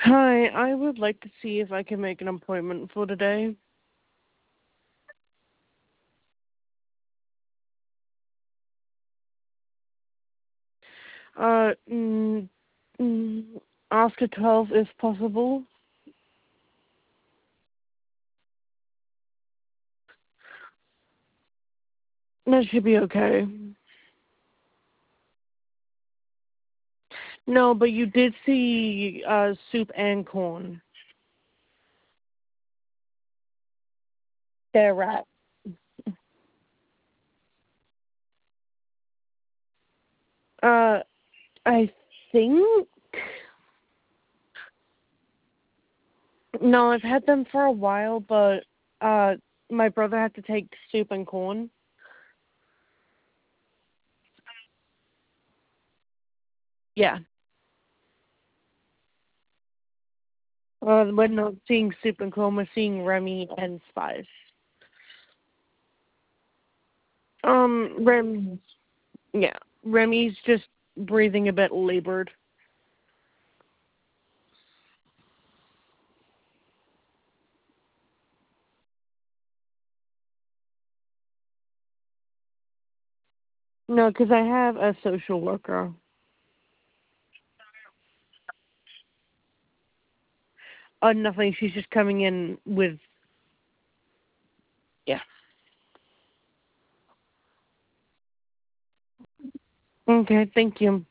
Hi, I would like to see if I can make an appointment for today. Uh, mm, mm, After 12 if possible. That should be okay. No, but you did see soup and corn. They're right. Uh, I think... No, I've had them for a while, but my brother had to take soup and corn. Yeah. We're not seeing soup and corn, we're seeing Remy and Spice. Rem, yeah, Remy's just breathing a bit labored. No, because I have a social worker. Nothing. She's just coming in with, yeah. Okay, thank you.